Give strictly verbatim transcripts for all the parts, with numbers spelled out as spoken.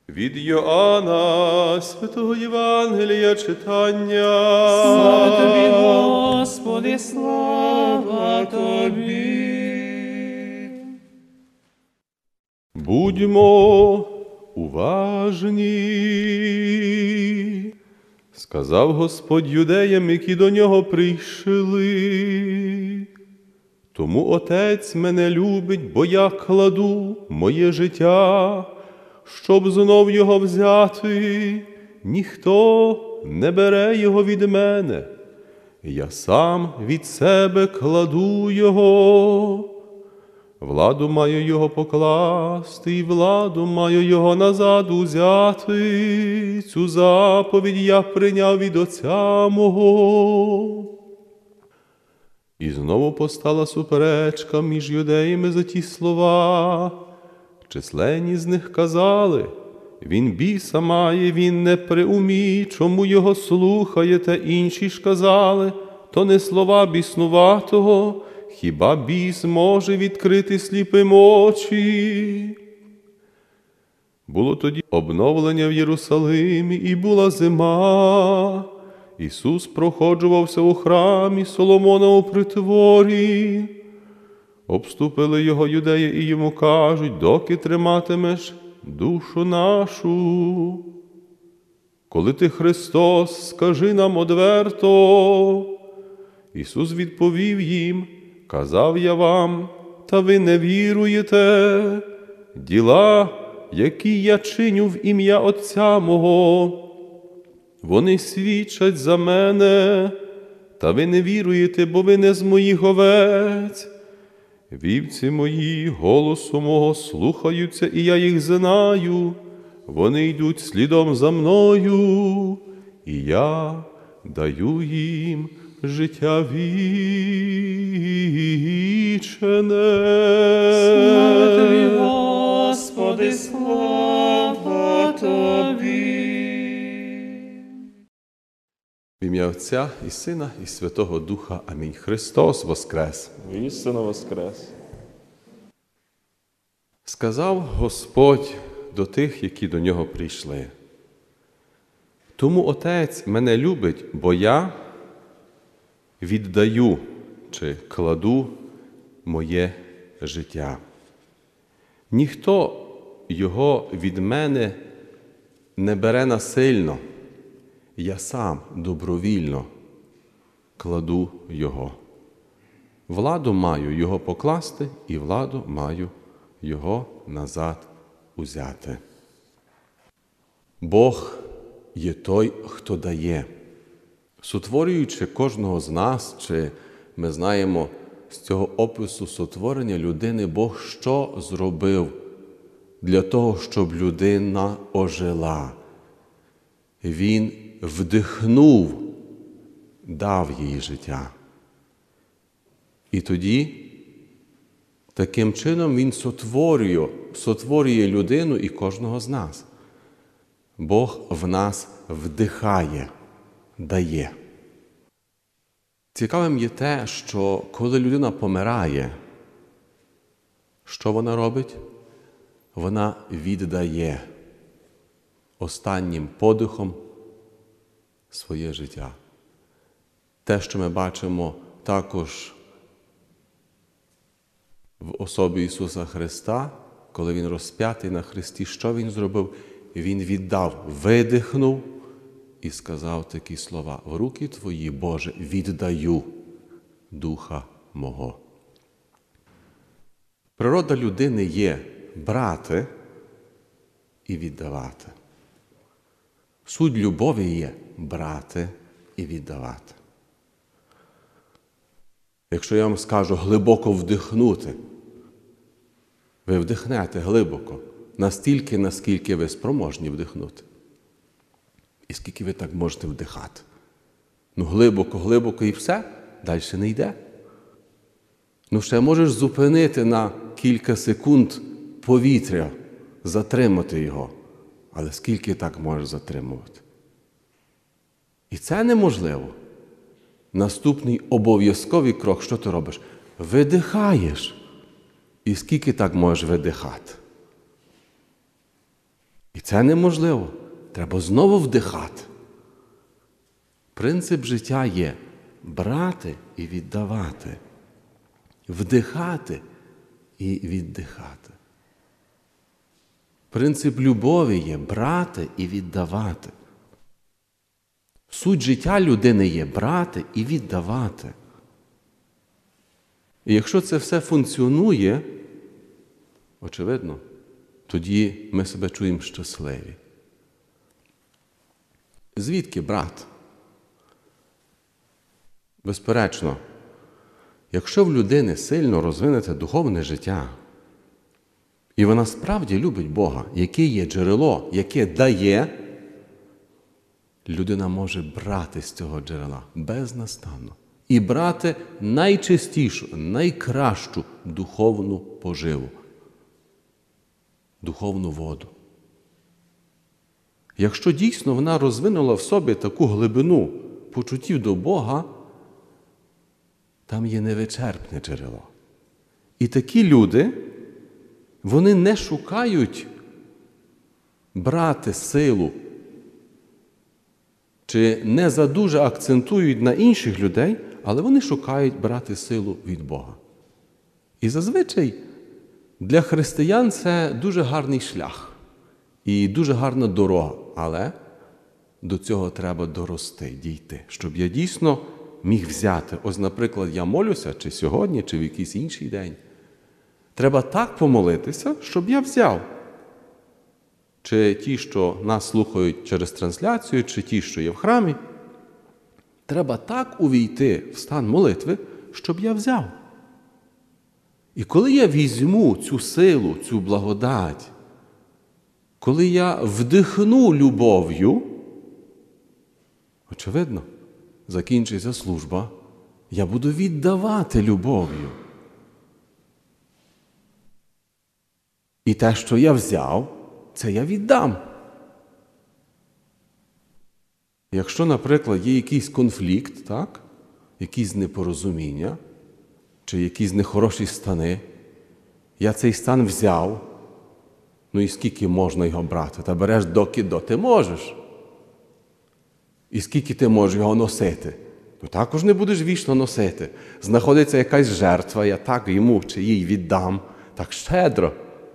Від Йоанна, Святого Євангелія читання. Слава Тобі, Господи, слава Тобі. Будьмо уважні, сказав Господь юдеям, які до нього прийшли. Тому Отець мене любить, бо я кладу моє життя, щоб знов його взяти. Ніхто не бере його від мене, я сам від себе кладу його. Владу маю його покласти, і владу маю його назад узяти. Цю заповідь я прийняв від Отця мого. І знову постала суперечка між юдеями за ті слова. Численні з них казали: він біса має, він не при умі, чому його слухаєте? Інші ж казали: то не слова біснуватого, хіба біс може відкрити сліпим очі? Було тоді обновлення в Єрусалимі, і була зима. Ісус проходжувався у храмі Соломона у притворі. Обступили його юдеї і йому кажуть: доки триматимеш душу нашу? Коли ти Христос, скажи нам одверто. Ісус відповів їм: казав я вам, та ви не віруєте. Діла, які я чиню в ім'я Отця мого, вони свідчать за мене, та ви не віруєте, бо ви не з моїх овець. Вівці мої голосу мого слухаються, і я їх знаю, вони йдуть слідом за мною, і я даю їм життя вічне. Слава Тобі, Господи, слава Тобі. В ім'я Отця і Сина, і Святого Духа. Амінь. Христос воскрес! Воістину воскрес! Сказав Господь до тих, які до нього прийшли: тому Отець мене любить, бо я віддаю чи кладу моє життя. Ніхто його від мене не бере насильно. Я сам добровільно кладу його. Владу маю його покласти, і владу маю його назад узяти. Бог є той, хто дає. Сотворюючи кожного з нас, чи ми знаємо з цього опису сотворення людини, Бог що зробив для того, щоб людина ожила? Він вдихнув, дав їй життя. І тоді таким чином Він сотворює, сотворює людину і кожного з нас. Бог в нас вдихає, дає. Цікавим є те, що коли людина помирає, що вона робить? Вона віддає останнім подихом своє життя. Те, що ми бачимо також в особі Ісуса Христа, коли Він розп'ятий на хресті, що Він зробив? Він віддав, видихнув і сказав такі слова: в руки Твої, Боже, віддаю духа мого. Природа людини є брати і віддавати. Суть любові є брати і віддавати. Якщо я вам скажу глибоко вдихнути, ви вдихнете глибоко, настільки, наскільки ви спроможні вдихнути. І скільки ви так можете вдихати. Ну глибоко, глибоко і все, далі не йде. Ну ще можеш зупинити на кілька секунд повітря, затримати його. Але скільки так можеш затримувати? І це неможливо. Наступний обов'язковий крок, що ти робиш? Видихаєш. І скільки так можеш видихати? І І це неможливо. Треба знову вдихати. Принцип життя є брати і віддавати. Вдихати і віддихати. Принцип любові є брати і віддавати. Суть життя людини є брати і віддавати. І якщо це все функціонує, очевидно, тоді ми себе чуємо щасливі. Звідки брат? Безперечно, якщо в людини сильно розвинуте духовне життя, і вона справді любить Бога, яке є джерело, яке дає, людина може брати з цього джерела безнастанно. І брати найчистішу, найкращу духовну поживу, духовну воду. Якщо дійсно вона розвинула в собі таку глибину почуттів до Бога, там є невичерпне джерело. І такі люди, вони не шукають брати силу, чи не задуже акцентують на інших людей, але вони шукають брати силу від Бога. І зазвичай для християн це дуже гарний шлях і дуже гарна дорога, але до цього треба дорости, дійти, щоб я дійсно міг взяти. Ось, наприклад, я молюся, чи сьогодні, чи в якийсь інший день. Треба так помолитися, щоб я взяв. Чи ті, що нас слухають через трансляцію, чи ті, що є в храмі. Треба так увійти в стан молитви, щоб я взяв. І коли я візьму цю силу, цю благодать, коли я вдихну любов'ю, очевидно, закінчиться служба, я буду віддавати любов'ю. І те, що я взяв, це я віддам. Якщо, наприклад, є якийсь конфлікт, так? Якісь непорозуміння, чи якісь нехороші стани, я цей стан взяв, ну і скільки можна його брати? Та береш доки доти можеш. І скільки ти можеш його носити? Ну також не будеш вічно носити. Знаходиться якась жертва, я так йому чи їй віддам, так щедро.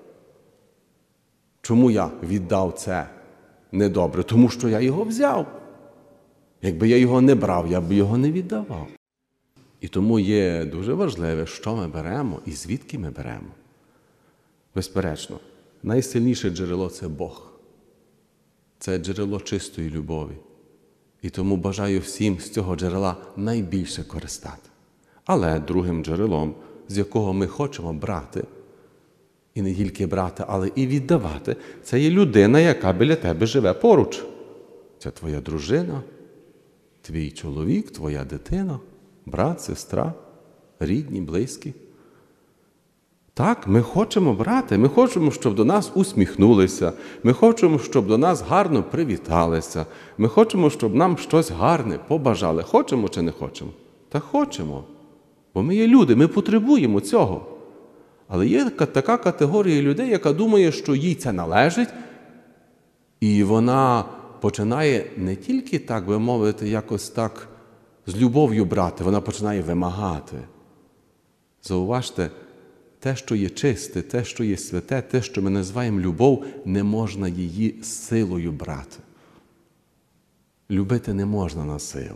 Чому я віддав це недобре? Тому що я його взяв. Якби я його не брав, я б його не віддавав. І тому є дуже важливе, що ми беремо і звідки ми беремо. Безперечно, найсильніше джерело – це Бог. Це джерело чистої любові. І тому бажаю всім з цього джерела найбільше користати. Але другим джерелом, з якого ми хочемо брати, і не тільки брати, але і віддавати, це є людина, яка біля тебе живе поруч. Це твоя дружина, твій чоловік, твоя дитина, брат, сестра, рідні, близькі. Так, ми хочемо брати, ми хочемо, щоб до нас усміхнулися, ми хочемо, щоб до нас гарно привіталися, ми хочемо, щоб нам щось гарне побажали. Хочемо чи не хочемо? Та хочемо, бо ми є люди, ми потребуємо цього. Але є така категорія людей, яка думає, що їй це належить, і вона починає не тільки, так би мовити, якось так з любов'ю брати, вона починає вимагати. Зауважте, те, що є чисте, те, що є святе, те, що ми називаємо любов, не можна її силою брати. Любити не можна на силу.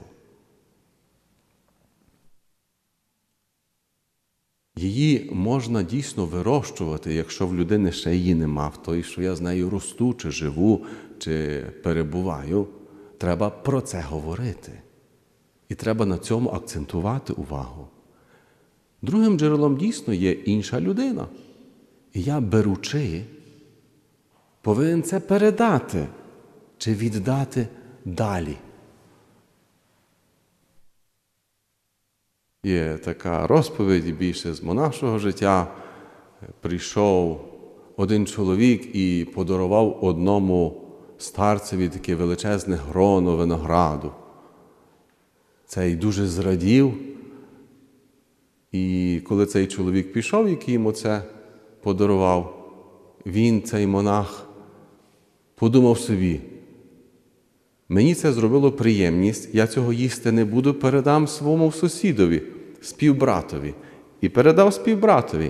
Її можна дійсно вирощувати, якщо в людини ще її нема, в той, що я з нею росту, чи живу, чи перебуваю. Треба про це говорити. І треба на цьому акцентувати увагу. Другим джерелом дійсно є інша людина. І я, беручи, повинен це передати чи віддати далі. Є така розповідь більше з монашого життя. Прийшов один чоловік і подарував одному старцеві таке величезне гроно винограду. Цей дуже зрадів. І коли цей чоловік пішов, який йому це подарував, він, цей монах, подумав собі, мені це зробило приємність, я цього їсти не буду, передам своєму сусідові, співбратові. І передав співбратові.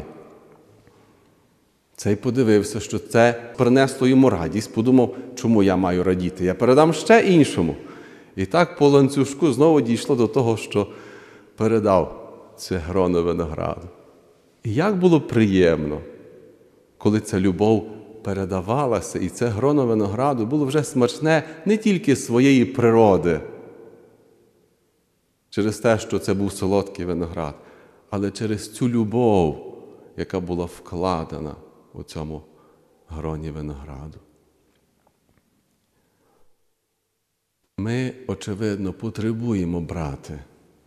Цей подивився, що це принесло йому радість, подумав, чому я маю радіти. Я передам ще іншому. І так по ланцюжку знову дійшло до того, що передав це гроно винограду. І як було приємно, коли ця любов передавалася, і це гроно винограду було вже смачне не тільки своєї природи, через те, що це був солодкий виноград, але через цю любов, яка була вкладена у цьому гроні винограду. Ми, очевидно, потребуємо брати,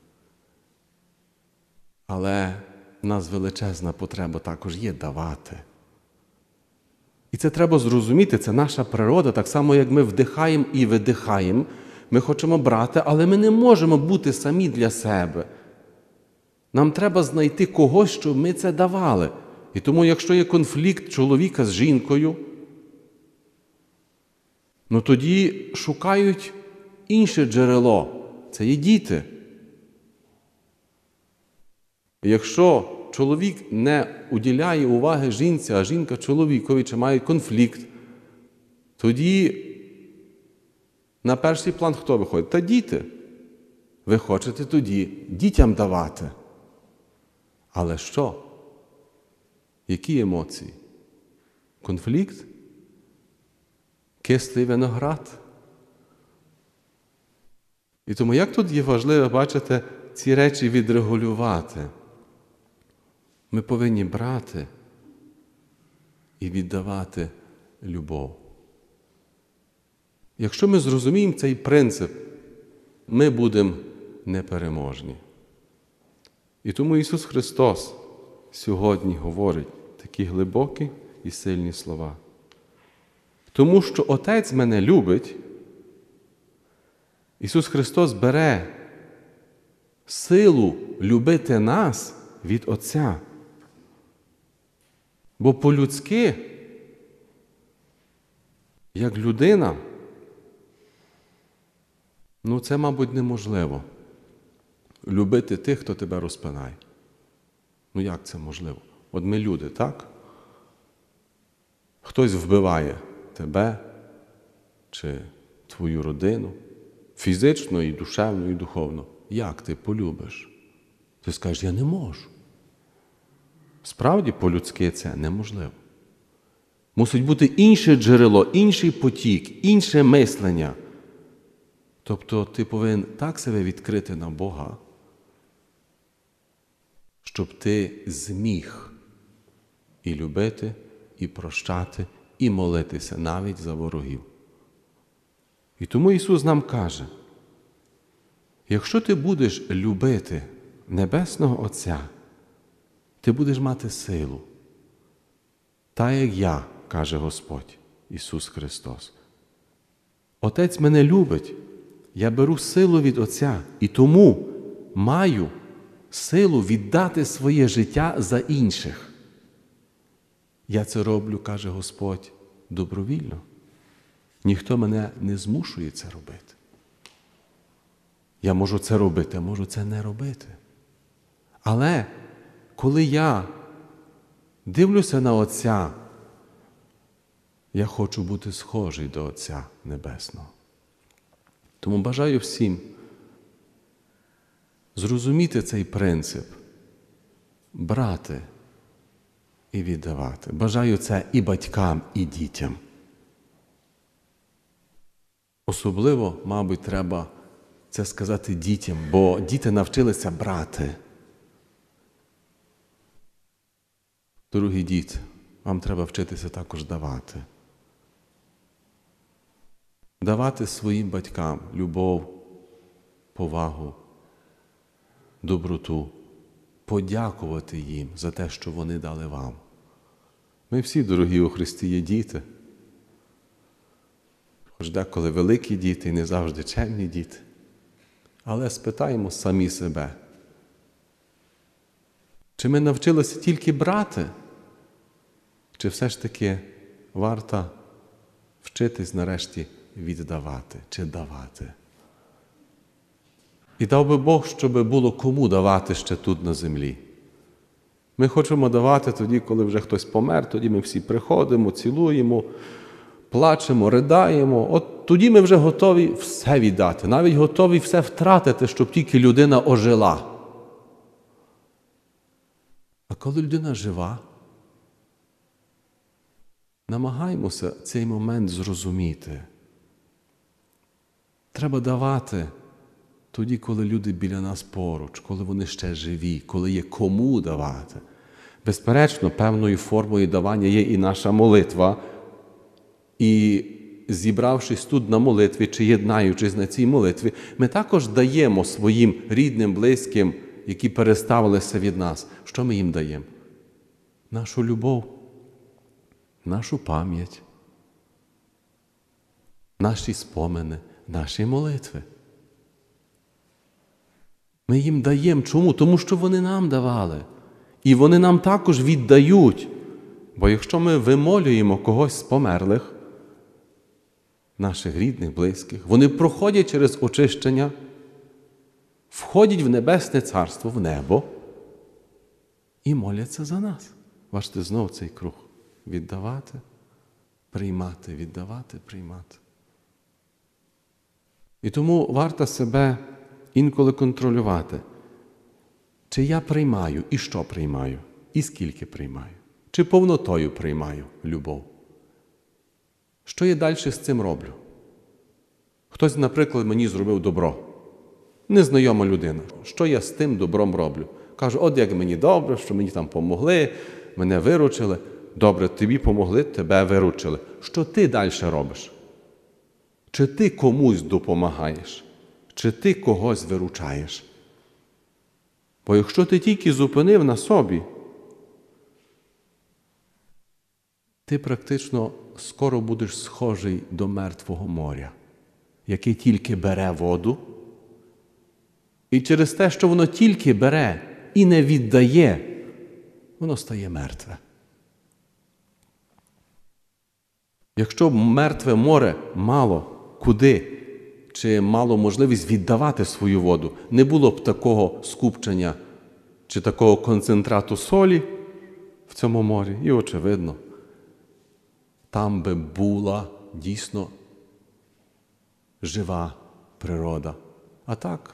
але в нас величезна потреба також є давати. І це треба зрозуміти, це наша природа, так само, як ми вдихаємо і видихаємо. Ми хочемо брати, але ми не можемо бути самі для себе. Нам треба знайти когось, щоб ми це давали. І тому, якщо є конфлікт чоловіка з жінкою, ну тоді шукають інше джерело. Це є діти. І якщо чоловік не уділяє уваги жінці, а жінка чоловікові, чи мають конфлікт, тоді на перший план хто виходить? Та діти. Ви хочете тоді дітям давати. Але що? Які емоції? Конфлікт? Кислий виноград? І тому як тут є важливо, бачите, ці речі відрегулювати? Ми повинні брати і віддавати любов. Якщо ми зрозуміємо цей принцип, ми будемо непереможні. І тому Ісус Христос сьогодні говорить такі глибокі і сильні слова. Тому що Отець мене любить, Ісус Христос бере силу любити нас від Отця. Бо по-людськи, як людина, ну це, мабуть, неможливо. Любити тих, хто тебе розпинає. Ну як це можливо? От ми люди, так? Хтось вбиває тебе чи твою родину, фізично, і душевно, і духовно. Як ти полюбиш? Ти скажеш, я не можу. Справді, по-людськи це неможливо. Мусить бути інше джерело, інший потік, інше мислення. Тобто ти повинен так себе відкрити на Бога, щоб ти зміг і любити, і прощати, і молитися навіть за ворогів. І тому Ісус нам каже, якщо ти будеш любити Небесного Отця, ти будеш мати силу. Та як я, каже Господь Ісус Христос. Отець мене любить, я беру силу від Отця, і тому маю силу віддати своє життя за інших. Я це роблю, каже Господь, добровільно. Ніхто мене не змушує це робити. Я можу це робити, а можу це не робити. Але коли я дивлюся на Отця, я хочу бути схожий до Отця Небесного. Тому бажаю всім зрозуміти цей принцип, брати і віддавати. Бажаю це і батькам, і дітям. Особливо, мабуть, треба це сказати дітям, бо діти навчилися брати. Дорогі діти, вам треба вчитися також давати. Давати своїм батькам любов, повагу, доброту, подякувати їм за те, що вони дали вам. Ми всі, дорогі у Христі, є діти. Хоч деколи великі діти і не завжди чемні діти. Але спитаємо самі себе, чи ми навчилися тільки брати, чи все ж таки варто вчитись нарешті віддавати чи давати. І дав би Бог, щоб було кому давати ще тут на землі. Ми хочемо давати тоді, коли вже хтось помер, тоді ми всі приходимо, цілуємо, плачемо, riдаємо. От тоді ми вже готові все віддати, навіть готові все втратити, щоб тільки людина ожила. А коли людина жива, намагаємося цей момент зрозуміти. Треба давати тоді, коли люди біля нас поруч, коли вони ще живі, коли є кому давати. Безперечно, певною формою давання є і наша молитва. І зібравшись тут на молитві, чи єднаючись на цій молитві, ми також даємо своїм рідним, близьким, які переставилися від нас. Що ми їм даємо? Нашу любов, нашу пам'ять, наші спомини, наші молитви. Ми їм даємо. Чому? Тому що вони нам давали. І вони нам також віддають. Бо якщо ми вимолюємо когось з померлих, наших рідних, близьких, вони проходять через очищення, входять в Небесне Царство, в небо і моляться за нас. Бачите, знов цей круг. Віддавати, приймати, віддавати, приймати. І тому варто себе інколи контролювати. Чи я приймаю, і що приймаю, і скільки приймаю. Чи повнотою приймаю любов. Що я далі з цим роблю? Хтось, наприклад, мені зробив добро. Незнайома людина. Що я з тим добром роблю? Кажу, от як мені добре, що мені там помогли, мене виручили. Добре, тобі помогли, тебе виручили. Що ти далі робиш? Чи ти комусь допомагаєш? Чи ти когось виручаєш? Бо якщо ти тільки зупинив на собі, ти практично скоро будеш схожий до мертвого моря, яке тільки бере воду, і через те, що воно тільки бере і не віддає, воно стає мертве. Якщо мертве море мало куди, чи мало можливість віддавати свою воду, не було б такого скупчення чи такого концентрату солі в цьому морі, і очевидно, там би була дійсно жива природа. А так.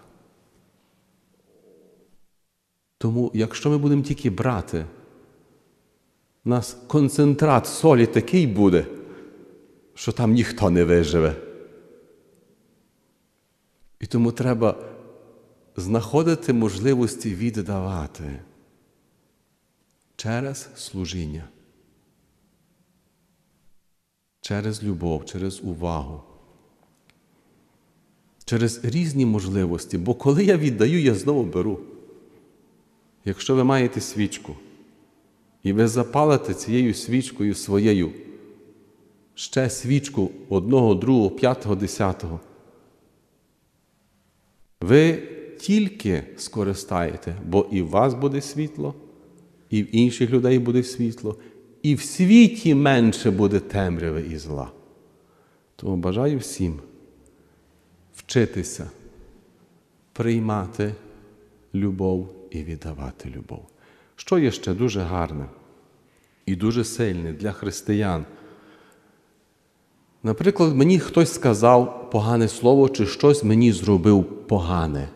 Тому, якщо ми будемо тільки брати, у нас концентрат солі такий буде, що там ніхто не виживе. І тому треба знаходити можливості віддавати через служіння, через любов, через увагу, через різні можливості. Бо коли я віддаю, я знову беру. Якщо ви маєте свічку, і ви запалите цією свічкою своєю ще свічку одного, другого, п'ятого, десятого, ви тільки скористаєте, бо і в вас буде світло, і в інших людей буде світло, і в світі менше буде темряви і зла. Тому бажаю всім вчитися приймати любов і віддавати любов. Що є ще дуже гарне і дуже сильне для християн? Наприклад, мені хтось сказав погане слово, чи щось мені зробив погане.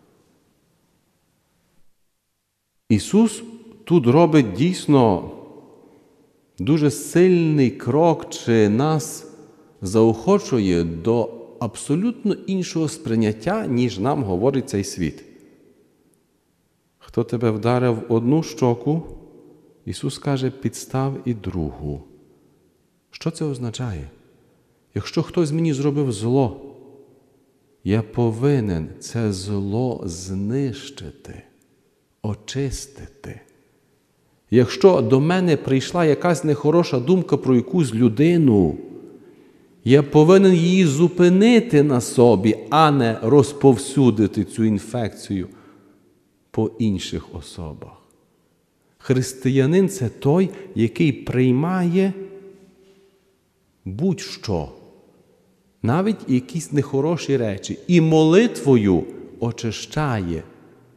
Ісус тут робить дійсно дуже сильний крок, чи нас заохочує до абсолютно іншого сприйняття, ніж нам говорить цей світ. Хто тебе вдарив в одну щоку, Ісус каже, підстав і другу. Що це означає? Якщо хтось мені зробив зло, я повинен це зло знищити, очистити. Якщо до мене прийшла якась нехороша думка про якусь людину, я повинен її зупинити на собі, а не розповсюдити цю інфекцію по інших особах. Християнин – це той, який приймає будь-що, навіть якісь нехороші речі, і молитвою очищає.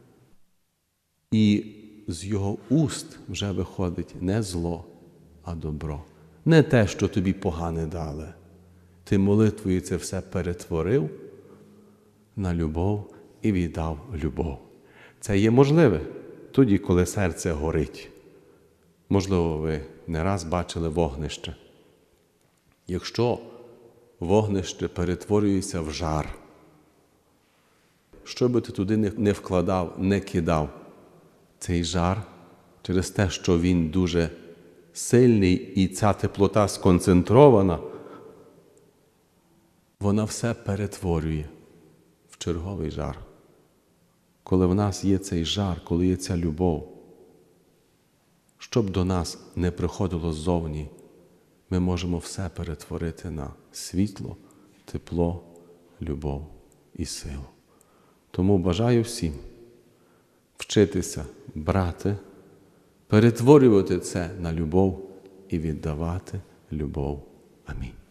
І з його уст вже виходить не зло, а добро. Не те, що тобі погане дали. Ти молитвою це все перетворив на любов і віддав любов. Це є можливе тоді, коли серце горить. Можливо, ви не раз бачили вогнище. Якщо вогнище перетворюється в жар, що би ти туди не вкладав, не кидав, цей жар через те, що він дуже сильний і ця теплота сконцентрована, вона все перетворює в черговий жар. Коли в нас є цей жар, коли є ця любов, щоб до нас не приходило ззовні, ми можемо все перетворити на світло, тепло, любов і силу. Тому бажаю всім вчитися брати, перетворювати це на любов і віддавати любов. Амінь.